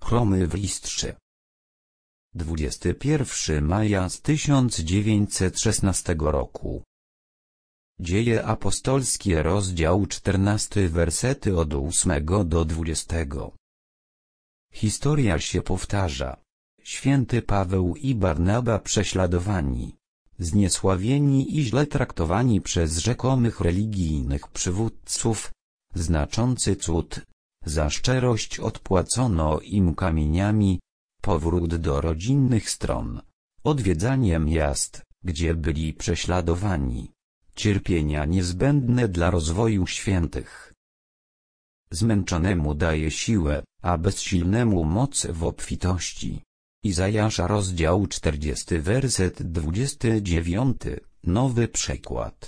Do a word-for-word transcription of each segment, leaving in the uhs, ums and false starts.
Chromy w Listrze. dwudziestego pierwszego maja z tysiąc dziewięćset szesnastego roku. Dzieje apostolskie, rozdział czternasty, wersety od ósmego do dwudziestego. Historia się powtarza. Święty Paweł i Barnaba prześladowani, zniesławieni i źle traktowani przez rzekomych religijnych przywódców. Znaczący cud. Za szczerość odpłacono im kamieniami. Powrót do rodzinnych stron. Odwiedzanie miast, gdzie byli prześladowani. Cierpienia niezbędne dla rozwoju świętych. Zmęczonemu daje siłę, a bezsilnemu moc w obfitości. Izajasza, rozdział czterdziesty, werset dwudziesty dziewiąty, nowy przekład.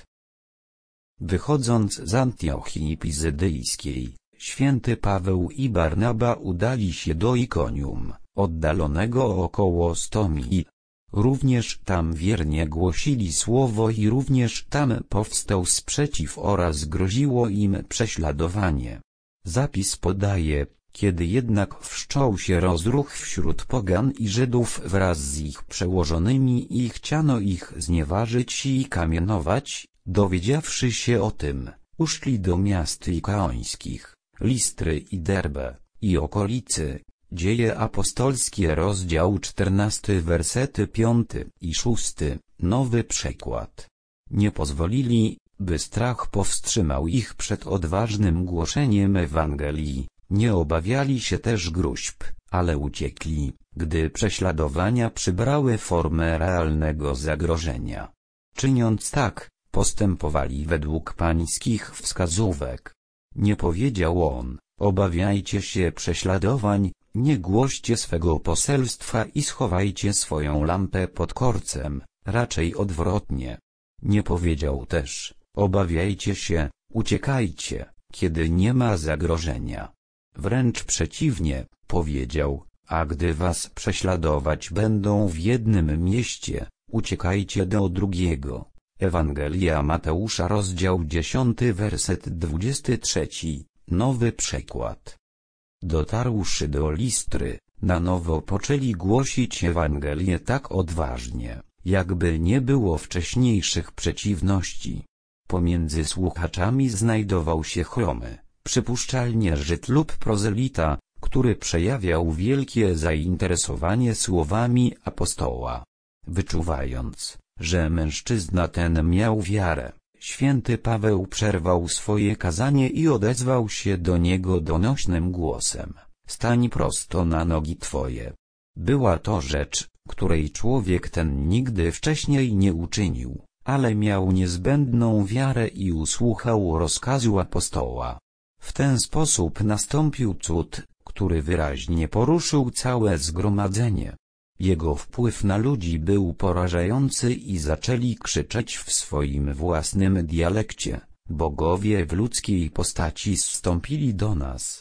Wychodząc z Antiochii Pizydyjskiej, święty Paweł i Barnaba udali się do Ikonium, oddalonego około sto mil. Również tam wiernie głosili słowo i również tam powstał sprzeciw oraz groziło im prześladowanie. Zapis podaje, kiedy jednak wszczął się rozruch wśród pogan i Żydów wraz z ich przełożonymi i chciano ich znieważyć i kamienować, dowiedziawszy się o tym, uszli do miast ikaońskich, Listry i Derbe, i okolicy. Dzieje apostolskie, rozdział czternasty, wersety piąty i szósty, nowy przekład. Nie pozwolili, by strach powstrzymał ich przed odważnym głoszeniem Ewangelii, nie obawiali się też gróźb, ale uciekli, gdy prześladowania przybrały formę realnego zagrożenia. Czyniąc tak, postępowali według pańskich wskazówek. Nie powiedział on: obawiajcie się prześladowań, nie głoście swego poselstwa i schowajcie swoją lampę pod korcem, raczej odwrotnie. Nie powiedział też: obawiajcie się, uciekajcie, kiedy nie ma zagrożenia. Wręcz przeciwnie, powiedział: a gdy was prześladować będą w jednym mieście, uciekajcie do drugiego. Ewangelia Mateusza, rozdział dziesiąty, werset dwudziesty trzeci, nowy przekład. Dotarłszy do Listry, na nowo poczęli głosić Ewangelię tak odważnie, jakby nie było wcześniejszych przeciwności. Pomiędzy słuchaczami znajdował się chromy, przypuszczalnie Żyd lub prozelita, który przejawiał wielkie zainteresowanie słowami apostoła. Wyczuwając, że mężczyzna ten miał wiarę, święty Paweł przerwał swoje kazanie i odezwał się do niego donośnym głosem: stań prosto na nogi twoje. Była to rzecz, której człowiek ten nigdy wcześniej nie uczynił, ale miał niezbędną wiarę i usłuchał rozkazu apostoła. W ten sposób nastąpił cud, który wyraźnie poruszył całe zgromadzenie. Jego wpływ na ludzi był porażający i zaczęli krzyczeć w swoim własnym dialekcie: bogowie w ludzkiej postaci zstąpili do nas.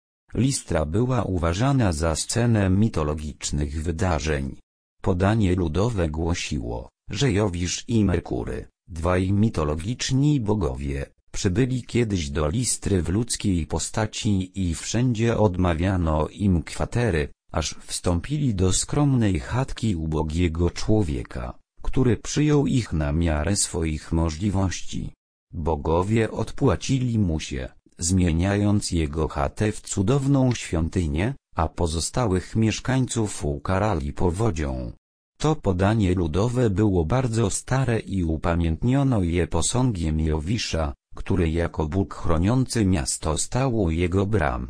Listra była uważana za scenę mitologicznych wydarzeń. Podanie ludowe głosiło, że Jowisz i Merkury, dwaj mitologiczni bogowie, przybyli kiedyś do Listry w ludzkiej postaci i wszędzie odmawiano im kwatery, aż wstąpili do skromnej chatki ubogiego człowieka, który przyjął ich na miarę swoich możliwości. Bogowie odpłacili mu się, zmieniając jego chatę w cudowną świątynię, a pozostałych mieszkańców ukarali powodzią. To podanie ludowe było bardzo stare i upamiętniono je posągiem Jowisza, który jako Bóg chroniący miasto stał u jego bram.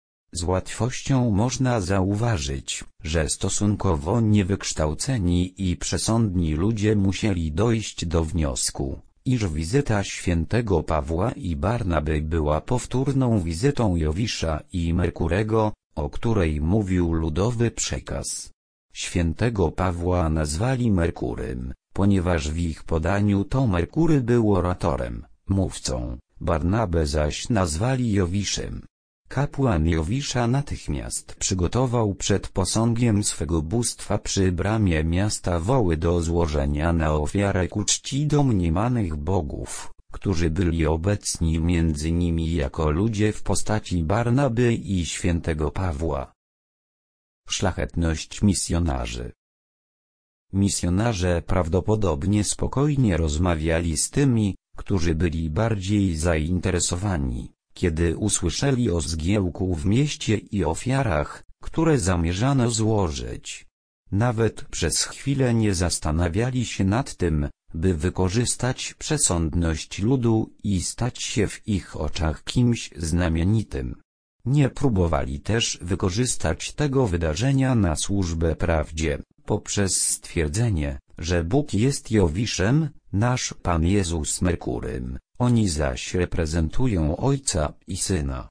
Z łatwością można zauważyć, że stosunkowo niewykształceni i przesądni ludzie musieli dojść do wniosku, iż wizyta świętego Pawła i Barnaby była powtórną wizytą Jowisza i Merkurego, o której mówił ludowy przekaz. Świętego Pawła nazwali Merkurym, ponieważ w ich podaniu to Merkury był oratorem, mówcą, Barnabę zaś nazwali Jowiszem. Kapłan Jowisza natychmiast przygotował przed posągiem swego bóstwa przy bramie miasta woły do złożenia na ofiarę ku czci domniemanych bogów, którzy byli obecni między nimi jako ludzie w postaci Barnaby i świętego Pawła. Szlachetność misjonarzy. Misjonarze prawdopodobnie spokojnie rozmawiali z tymi, którzy byli bardziej zainteresowani, kiedy usłyszeli o zgiełku w mieście i ofiarach, które zamierzano złożyć. Nawet przez chwilę nie zastanawiali się nad tym, by wykorzystać przesądność ludu i stać się w ich oczach kimś znamienitym. Nie próbowali też wykorzystać tego wydarzenia na służbę prawdzie, poprzez stwierdzenie, że Bóg jest Jowiszem, nasz Pan Jezus Merkurym, oni zaś reprezentują Ojca i Syna.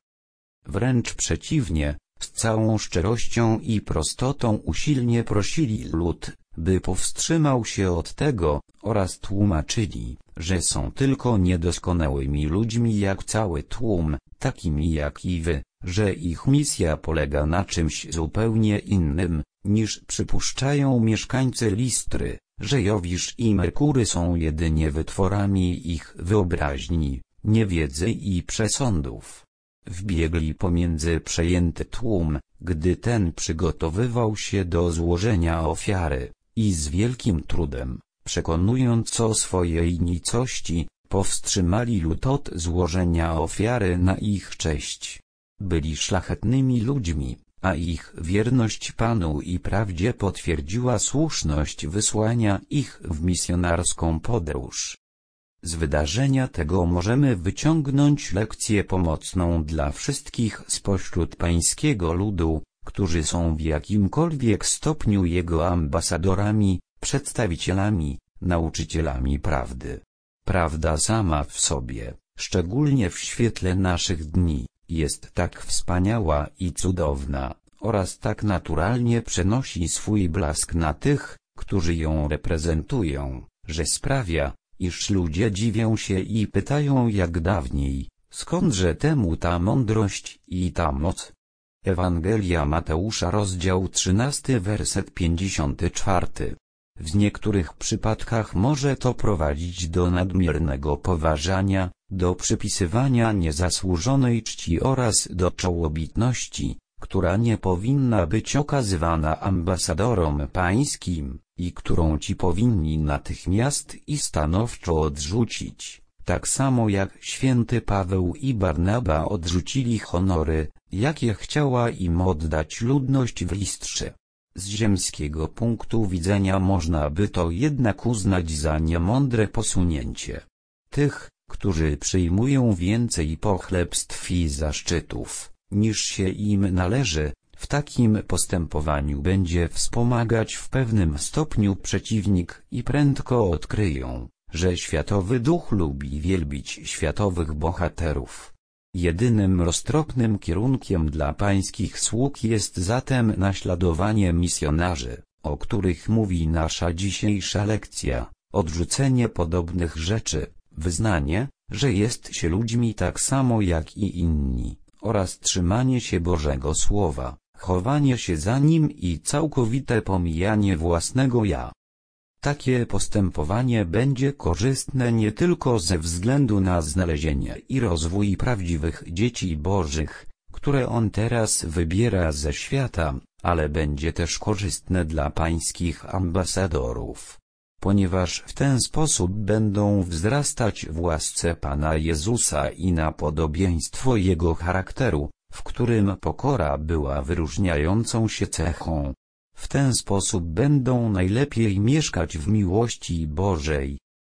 Wręcz przeciwnie, z całą szczerością i prostotą usilnie prosili lud, by powstrzymał się od tego, oraz tłumaczyli, że są tylko niedoskonałymi ludźmi jak cały tłum, takimi jak i wy, że ich misja polega na czymś zupełnie innym, niż przypuszczają mieszkańcy Listry, że Jowisz i Merkury są jedynie wytworami ich wyobraźni, niewiedzy i przesądów. Wbiegli pomiędzy przejęty tłum, gdy ten przygotowywał się do złożenia ofiary, i z wielkim trudem, przekonując o swojej nicości, powstrzymali lud od złożenia ofiary na ich cześć. Byli szlachetnymi ludźmi, a ich wierność Panu i prawdzie potwierdziła słuszność wysłania ich w misjonarską podróż. Z wydarzenia tego możemy wyciągnąć lekcję pomocną dla wszystkich spośród pańskiego ludu, którzy są w jakimkolwiek stopniu jego ambasadorami, przedstawicielami, nauczycielami prawdy. Prawda sama w sobie, szczególnie w świetle naszych dni, jest tak wspaniała i cudowna, oraz tak naturalnie przenosi swój blask na tych, którzy ją reprezentują, że sprawia, iż ludzie dziwią się i pytają jak dawniej, skądże temu ta mądrość i ta moc. Ewangelia Mateusza rozdział trzynasty werset pięćdziesiąty czwarty. W niektórych przypadkach może to prowadzić do nadmiernego poważania, do przypisywania niezasłużonej czci oraz do czołobitności, która nie powinna być okazywana ambasadorom pańskim, i którą ci powinni natychmiast i stanowczo odrzucić, tak samo jak święty Paweł i Barnaba odrzucili honory, jakie chciała im oddać ludność w Listrze. Z ziemskiego punktu widzenia można by to jednak uznać za niemądre posunięcie. Tych, którzy przyjmują więcej pochlebstw i zaszczytów, niż się im należy, w takim postępowaniu będzie wspomagać w pewnym stopniu przeciwnik i prędko odkryją, że Światowy Duch lubi wielbić światowych bohaterów. Jedynym roztropnym kierunkiem dla pańskich sług jest zatem naśladowanie misjonarzy, o których mówi nasza dzisiejsza lekcja, odrzucenie podobnych rzeczy, wyznanie, że jest się ludźmi tak samo jak i inni, oraz trzymanie się Bożego Słowa, chowanie się za nim i całkowite pomijanie własnego ja. Takie postępowanie będzie korzystne nie tylko ze względu na znalezienie i rozwój prawdziwych dzieci Bożych, które on teraz wybiera ze świata, ale będzie też korzystne dla pańskich ambasadorów, ponieważ w ten sposób będą wzrastać w łasce Pana Jezusa i na podobieństwo Jego charakteru, w którym pokora była wyróżniającą się cechą. W ten sposób będą najlepiej mieszkać w miłości Bożej.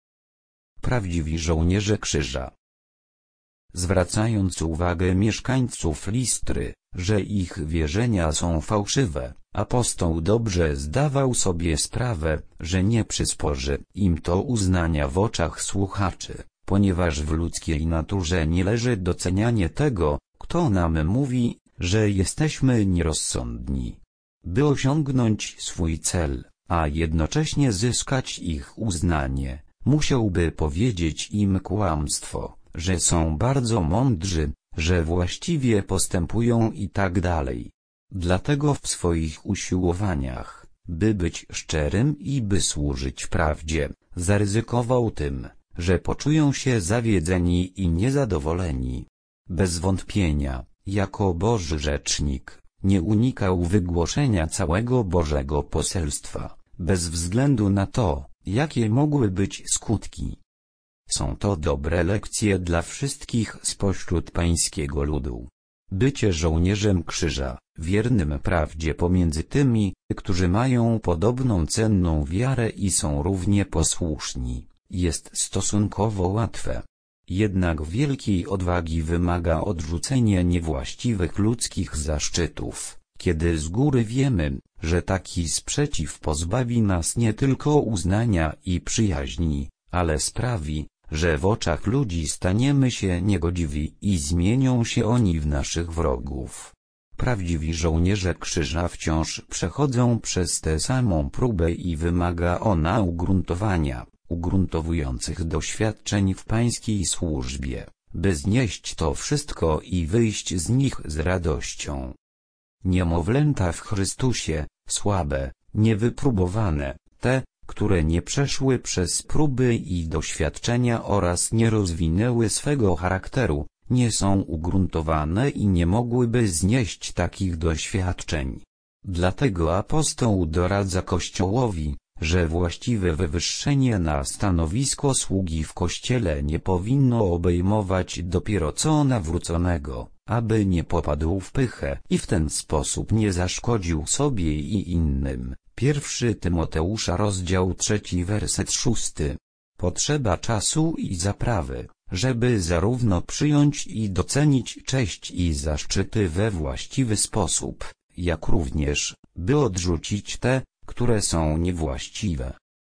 Prawdziwi żołnierze krzyża. Zwracając uwagę mieszkańców Listry, że ich wierzenia są fałszywe, apostoł dobrze zdawał sobie sprawę, że nie przysporzy im to uznania w oczach słuchaczy, ponieważ w ludzkiej naturze nie leży docenianie tego, kto nam mówi, że jesteśmy nierozsądni. By osiągnąć swój cel, a jednocześnie zyskać ich uznanie, musiałby powiedzieć im kłamstwo, że są bardzo mądrzy, że właściwie postępują i tak dalej. Dlatego w swoich usiłowaniach, by być szczerym i by służyć prawdzie, zaryzykował tym, że poczują się zawiedzeni i niezadowoleni. Bez wątpienia, jako Boży rzecznik, nie unikał wygłoszenia całego Bożego poselstwa, bez względu na to, jakie mogły być skutki. Są to dobre lekcje dla wszystkich spośród pańskiego ludu. Bycie żołnierzem krzyża, wiernym prawdzie pomiędzy tymi, którzy mają podobną cenną wiarę i są równie posłuszni, jest stosunkowo łatwe. Jednak wielkiej odwagi wymaga odrzucenie niewłaściwych ludzkich zaszczytów, kiedy z góry wiemy, że taki sprzeciw pozbawi nas nie tylko uznania i przyjaźni, ale sprawi, że w oczach ludzi staniemy się niegodziwi i zmienią się oni w naszych wrogów. Prawdziwi żołnierze krzyża wciąż przechodzą przez tę samą próbę i wymaga ona ugruntowania, ugruntowujących doświadczeń w pańskiej służbie, by znieść to wszystko i wyjść z nich z radością. Niemowlęta w Chrystusie, słabe, niewypróbowane, te, które nie przeszły przez próby i doświadczenia oraz nie rozwinęły swego charakteru, nie są ugruntowane i nie mogłyby znieść takich doświadczeń. Dlatego apostoł doradza Kościołowi, że właściwe wywyższenie na stanowisko sługi w Kościele nie powinno obejmować dopiero co nawróconego, aby nie popadł w pychę i w ten sposób nie zaszkodził sobie i innym. Pierwszy Tymoteusza rozdział trzeci werset szósty. Potrzeba czasu i zaprawy, żeby zarówno przyjąć i docenić cześć i zaszczyty we właściwy sposób, jak również, by odrzucić te, które są niewłaściwe.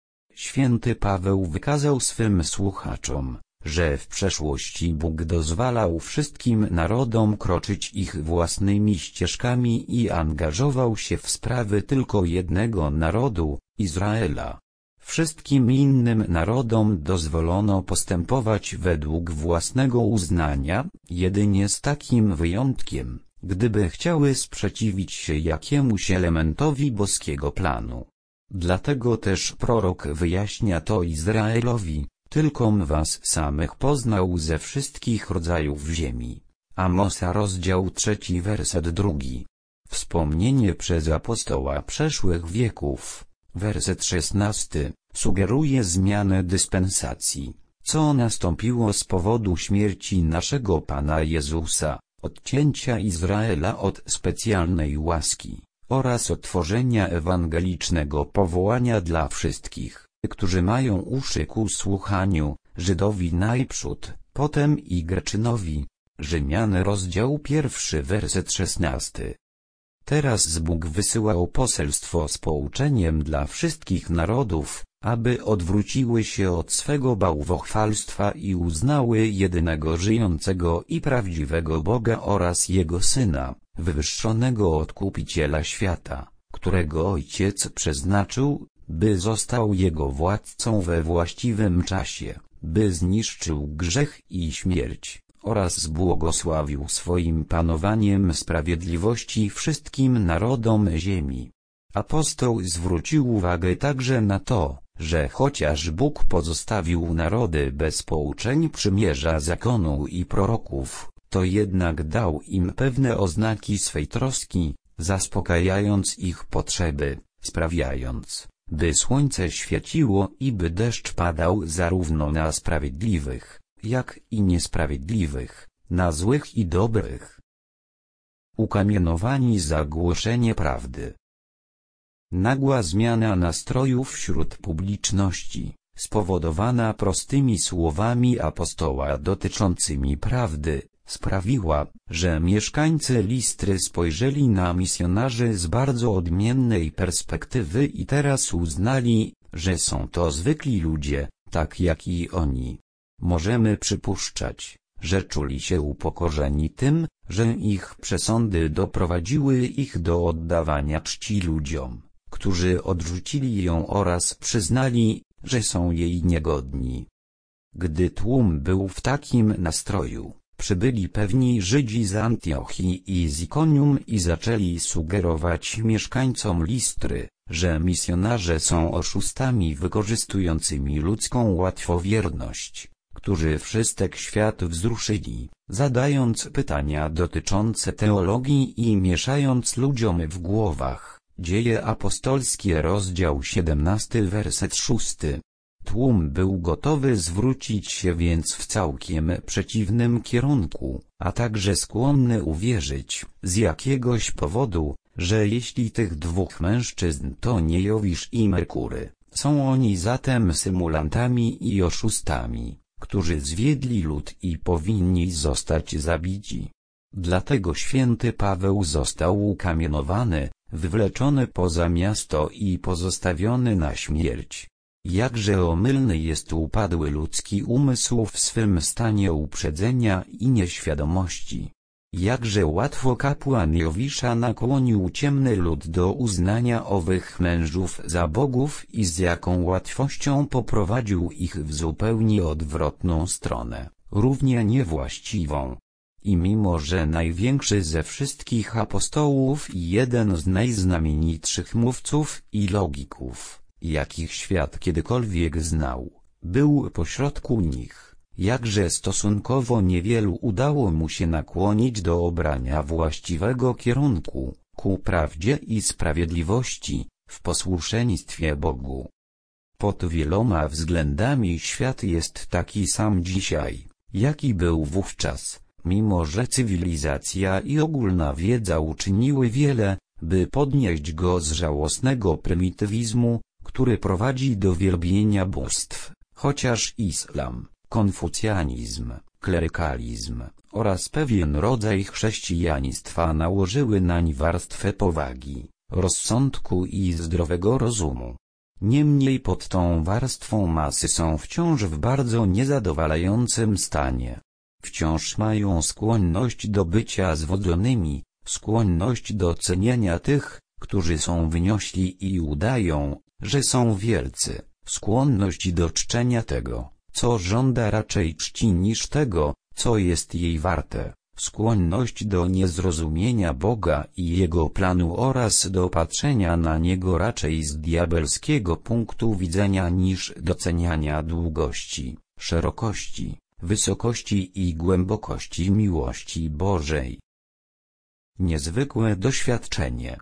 Święty Paweł wykazał swym słuchaczom, że w przeszłości Bóg dozwalał wszystkim narodom kroczyć ich własnymi ścieżkami i angażował się w sprawy tylko jednego narodu, Izraela. Wszystkim innym narodom dozwolono postępować według własnego uznania, jedynie z takim wyjątkiem, gdyby chciały sprzeciwić się jakiemuś elementowi boskiego planu. Dlatego też prorok wyjaśnia to Izraelowi: tylkom was samych poznał ze wszystkich rodzajów ziemi. Amosa rozdział trzeci werset drugi. Wspomnienie przez apostoła przeszłych wieków, werset szesnasty, sugeruje zmianę dyspensacji, co nastąpiło z powodu śmierci naszego Pana Jezusa, odcięcia Izraela od specjalnej łaski, oraz otworzenia ewangelicznego powołania dla wszystkich, którzy mają uszy ku słuchaniu, Żydowi najprzód, potem i Greczynowi. Rzymian rozdział pierwszy werset szesnasty. Teraz Bóg wysyłał poselstwo z pouczeniem dla wszystkich narodów, aby odwróciły się od swego bałwochwalstwa i uznały jedynego żyjącego i prawdziwego Boga oraz Jego Syna, wywyższonego Odkupiciela świata, którego Ojciec przeznaczył, by został Jego władcą we właściwym czasie, by zniszczył grzech i śmierć, oraz zbłogosławił swoim panowaniem sprawiedliwości wszystkim narodom ziemi. Apostoł zwrócił uwagę także na to, że chociaż Bóg pozostawił narody bez pouczeń przymierza zakonu i proroków, to jednak dał im pewne oznaki swej troski, zaspokajając ich potrzeby, sprawiając, by słońce świeciło i by deszcz padał zarówno na sprawiedliwych, jak i niesprawiedliwych, na złych i dobrych. Ukamienowani za głoszenie prawdy. Nagła zmiana nastrojów wśród publiczności, spowodowana prostymi słowami apostoła dotyczącymi prawdy, sprawiła, że mieszkańcy Listry spojrzeli na misjonarzy z bardzo odmiennej perspektywy i teraz uznali, że są to zwykli ludzie, tak jak i oni. Możemy przypuszczać, że czuli się upokorzeni tym, że ich przesądy doprowadziły ich do oddawania czci ludziom, którzy odrzucili ją oraz przyznali, że są jej niegodni. Gdy tłum był w takim nastroju, przybyli pewni Żydzi z Antiochii i z Ikonium i zaczęli sugerować mieszkańcom Listry, że misjonarze są oszustami wykorzystującymi ludzką łatwowierność, którzy wszystek świat wzruszyli, zadając pytania dotyczące teologii i mieszając ludziom w głowach. Dzieje apostolskie rozdział siedemnasty werset szósty. Tłum był gotowy zwrócić się więc w całkiem przeciwnym kierunku, a także skłonny uwierzyć, z jakiegoś powodu, że jeśli tych dwóch mężczyzn to nie Jowisz i Merkury, są oni zatem symulantami i oszustami, którzy zwiedli lud i powinni zostać zabici. Dlatego święty Paweł został ukamienowany, wywleczony poza miasto i pozostawiony na śmierć. Jakże omylny jest upadły ludzki umysł w swym stanie uprzedzenia i nieświadomości. Jakże łatwo kapłan Jowisza nakłonił ciemny lud do uznania owych mężów za bogów i z jaką łatwością poprowadził ich w zupełnie odwrotną stronę, równie niewłaściwą. I mimo że największy ze wszystkich apostołów i jeden z najznamienitszych mówców i logików, jakich świat kiedykolwiek znał, był pośrodku nich, jakże stosunkowo niewielu udało mu się nakłonić do obrania właściwego kierunku, ku prawdzie i sprawiedliwości, w posłuszeństwie Bogu. Pod wieloma względami świat jest taki sam dzisiaj, jaki był wówczas, mimo że cywilizacja i ogólna wiedza uczyniły wiele, by podnieść go z żałosnego prymitywizmu, który prowadzi do wielbienia bóstw, chociaż islam, konfucjanizm, klerykalizm oraz pewien rodzaj chrześcijaństwa nałożyły nań warstwę powagi, rozsądku i zdrowego rozumu. Niemniej pod tą warstwą masy są wciąż w bardzo niezadowalającym stanie. Wciąż mają skłonność do bycia zwodzonymi, skłonność do cenienia tych, którzy są wyniośli i udają, że są wielcy, skłonność do czczenia tego, co żąda raczej czci niż tego, co jest jej warte, skłonność do niezrozumienia Boga i Jego planu oraz do patrzenia na Niego raczej z diabelskiego punktu widzenia niż doceniania długości, szerokości, wysokości i głębokości miłości Bożej. Niezwykłe doświadczenie.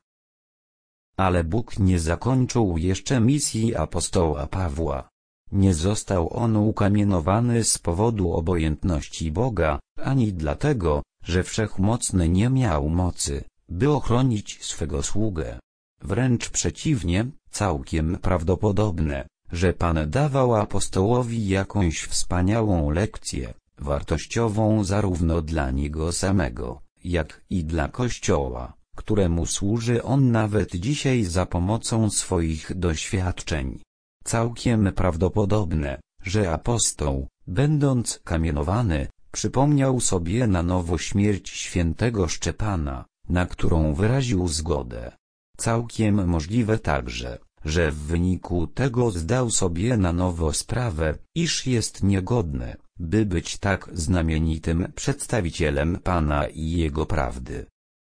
Ale Bóg nie zakończył jeszcze misji apostoła Pawła. Nie został on ukamienowany z powodu obojętności Boga, ani dlatego, że Wszechmocny nie miał mocy, by ochronić swego sługę. Wręcz przeciwnie, całkiem prawdopodobne, że Pan dawał apostołowi jakąś wspaniałą lekcję, wartościową zarówno dla niego samego, jak i dla Kościoła, któremu służy on nawet dzisiaj za pomocą swoich doświadczeń. Całkiem prawdopodobne, że apostoł, będąc kamienowany, przypomniał sobie na nowo śmierć świętego Szczepana, na którą wyraził zgodę. Całkiem możliwe także, że w wyniku tego zdał sobie na nowo sprawę, iż jest niegodny, by być tak znamienitym przedstawicielem Pana i Jego prawdy.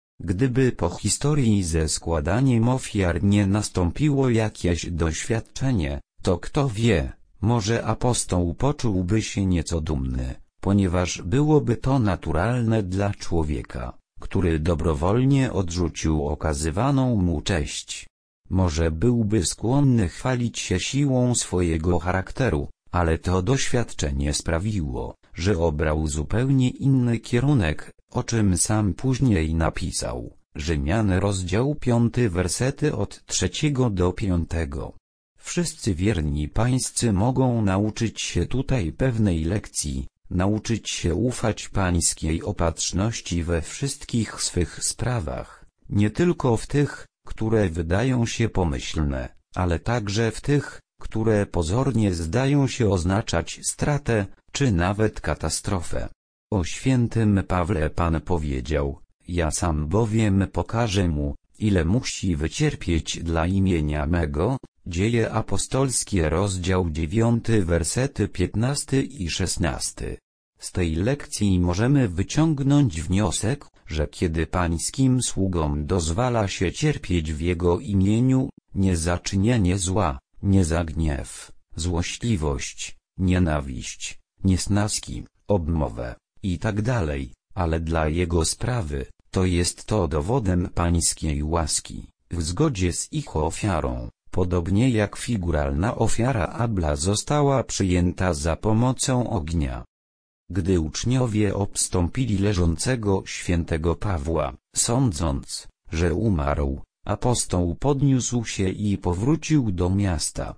Gdyby po historii ze składaniem ofiar nie nastąpiło jakieś doświadczenie, to kto wie, może apostoł poczułby się nieco dumny, ponieważ byłoby to naturalne dla człowieka, który dobrowolnie odrzucił okazywaną mu cześć. Może byłby skłonny chwalić się siłą swojego charakteru, ale to doświadczenie sprawiło, że obrał zupełnie inny kierunek, o czym sam później napisał. Rzymian rozdział piąty wersety od trzeciego do piątego. Wszyscy wierni pańscy mogą nauczyć się tutaj pewnej lekcji, nauczyć się ufać pańskiej opatrzności we wszystkich swych sprawach, nie tylko w tych, które wydają się pomyślne, ale także w tych, które pozornie zdają się oznaczać stratę, czy nawet katastrofę. O świętym Pawle Pan powiedział: ja sam bowiem pokażę mu, ile musi wycierpieć dla imienia mego. Dzieje apostolskie rozdział dziewiąty wersety piętnasty i szesnasty. Z tej lekcji możemy wyciągnąć wniosek, że kiedy pańskim sługom dozwala się cierpieć w Jego imieniu, nie za czynienie zła, nie za gniew, złośliwość, nienawiść, niesnaski, obmowę i tak dalej, ale dla jego sprawy, to jest to dowodem pańskiej łaski, w zgodzie z ich ofiarą, podobnie jak figuralna ofiara Abla została przyjęta za pomocą ognia. Gdy uczniowie obstąpili leżącego świętego Pawła, sądząc, że umarł, apostoł podniósł się i powrócił do miasta.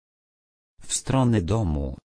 W stronę domu.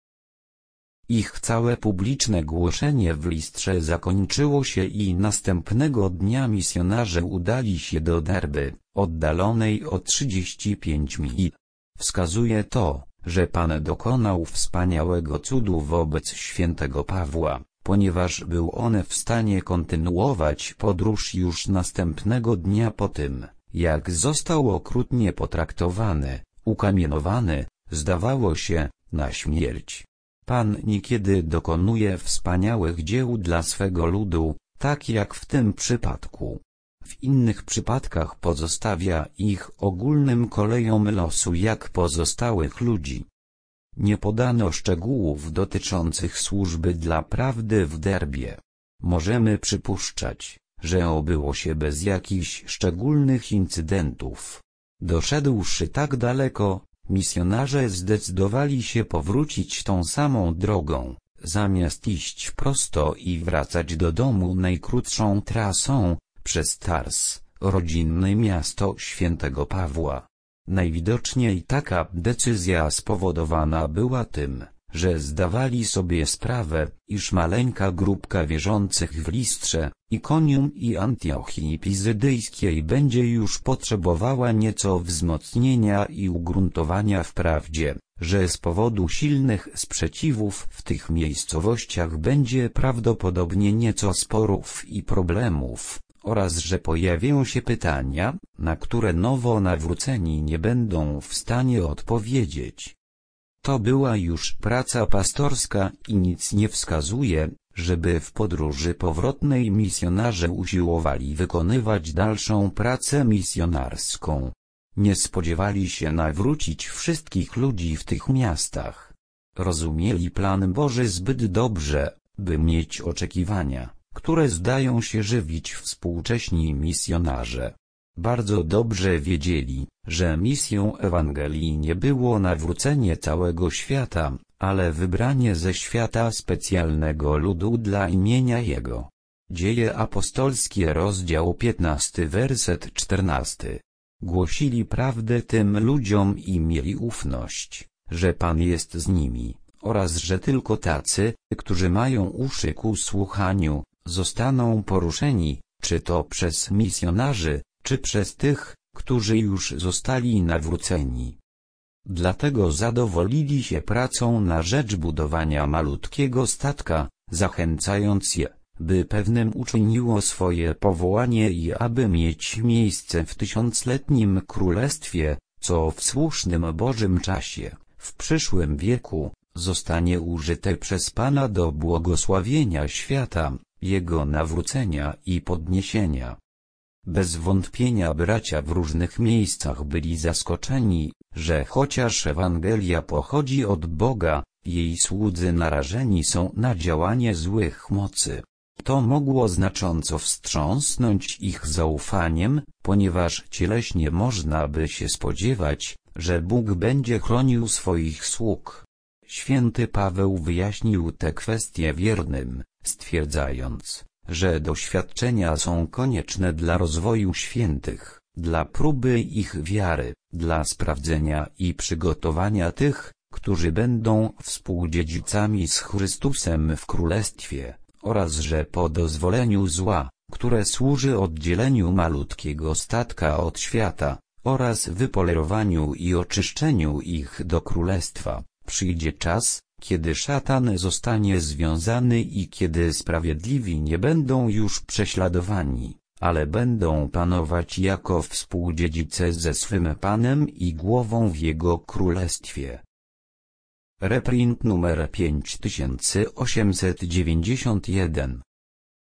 Ich całe publiczne głoszenie w Listrze zakończyło się i następnego dnia misjonarze udali się do Derby, oddalonej o trzydzieści pięć mil. Wskazuje to, że Pan dokonał wspaniałego cudu wobec świętego Pawła, ponieważ był on w stanie kontynuować podróż już następnego dnia po tym, jak został okrutnie potraktowany, ukamienowany, zdawało się, na śmierć. Pan niekiedy dokonuje wspaniałych dzieł dla swego ludu, tak jak w tym przypadku. W innych przypadkach pozostawia ich ogólnym kolejom losu jak pozostałych ludzi. Nie podano szczegółów dotyczących służby dla prawdy w Derbie. Możemy przypuszczać, że obyło się bez jakichś szczególnych incydentów. Doszedłszy tak daleko, misjonarze zdecydowali się powrócić tą samą drogą, zamiast iść prosto i wracać do domu najkrótszą trasą, przez Tars, rodzinne miasto świętego Pawła. Najwidoczniej taka decyzja spowodowana była tym, że zdawali sobie sprawę, iż maleńka grupka wierzących w Listrze, Ikonium i Antiochii Pizydyjskiej będzie już potrzebowała nieco wzmocnienia i ugruntowania w prawdzie, że z powodu silnych sprzeciwów w tych miejscowościach będzie prawdopodobnie nieco sporów i problemów, oraz że pojawią się pytania, na które nowo nawróceni nie będą w stanie odpowiedzieć. To była już praca pastorska i nic nie wskazuje, żeby w podróży powrotnej misjonarze usiłowali wykonywać dalszą pracę misjonarską. Nie spodziewali się nawrócić wszystkich ludzi w tych miastach. Rozumieli plan Boży zbyt dobrze, by mieć oczekiwania, które zdają się żywić współcześni misjonarze. Bardzo dobrze wiedzieli, że misją Ewangelii nie było nawrócenie całego świata, ale wybranie ze świata specjalnego ludu dla imienia Jego. Dzieje apostolskie rozdział piętnasty werset czternasty. Głosili prawdę tym ludziom i mieli ufność, że Pan jest z nimi, oraz że tylko tacy, którzy mają uszy ku słuchaniu, zostaną poruszeni, czy to przez misjonarzy, czy przez tych, którzy już zostali nawróceni. Dlatego zadowolili się pracą na rzecz budowania malutkiego statka, zachęcając je, by pewnym uczyniło swoje powołanie i aby mieć miejsce w tysiącletnim królestwie, co w słusznym Bożym czasie, w przyszłym wieku, zostanie użyte przez Pana do błogosławienia świata, Jego nawrócenia i podniesienia. Bez wątpienia bracia w różnych miejscach byli zaskoczeni, że chociaż Ewangelia pochodzi od Boga, jej słudzy narażeni są na działanie złych mocy. To mogło znacząco wstrząsnąć ich zaufaniem, ponieważ cieleśnie można by się spodziewać, że Bóg będzie chronił swoich sług. Święty Paweł wyjaśnił te kwestie wiernym, stwierdzając, że doświadczenia są konieczne dla rozwoju świętych, dla próby ich wiary, dla sprawdzenia i przygotowania tych, którzy będą współdziedzicami z Chrystusem w Królestwie, oraz że po dozwoleniu zła, które służy oddzieleniu malutkiego statka od świata, oraz wypolerowaniu i oczyszczeniu ich do Królestwa, przyjdzie czas, kiedy szatan zostanie związany i kiedy sprawiedliwi nie będą już prześladowani, ale będą panować jako współdziedzice ze swym Panem i głową w Jego Królestwie. Reprint numer pięć tysięcy osiemset dziewięćdziesiąt jeden.